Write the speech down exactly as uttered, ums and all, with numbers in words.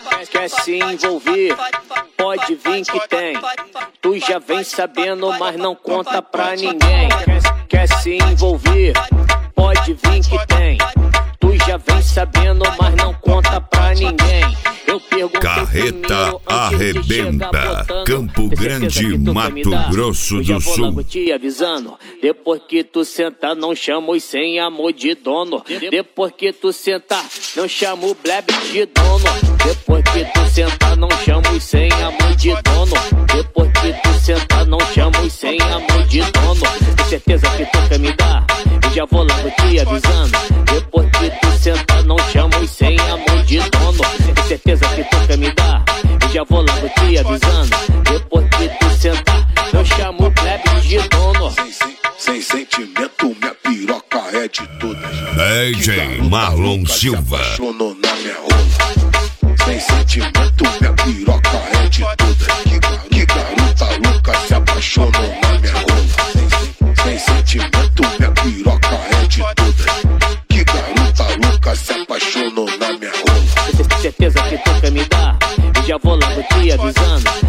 quer se envolver, pode vir que tem. Tu já vem sabendo, mas não conta pra ninguém. Quer se envolver, pode vir que tem. Tu já vem sabendo, mas não conta pra ninguém. Eu pergunto Carreta Arrebenta, Campo Grande, Mato Grosso do Sul. Logo te avisando, depois que tu sentar, não chama os sem amor de dono. Depois que tu sentar, não chama o bleb de dono. Depois que tu sentar, não chama os sem amor de dono. Depois que tu sentar, não chama os sem amor de dono. Tem certeza que tu quer me dar? Eu já vou logo te avisando. Depois que tu sentar, não chama os sem amor de dono. Tem certeza que tu quer me dar? Eu já vou logo te avisando. Depois que tu sentar, não chama o plebe de dono. Sem, sem, sem sentimento, minha piroca é de todas. D J Marlon Silva. Se apaixonou na minha rola. Sem sentimento, minha piroca é de todas. Que, que garota louca se apaixonou na minha rola. Sem, sem, sem sentimento, minha piroca é de todas. Que garota louca se apaixonou na minha rola. Tem certeza que tu quer me dar? Eu já vou logo te avisando.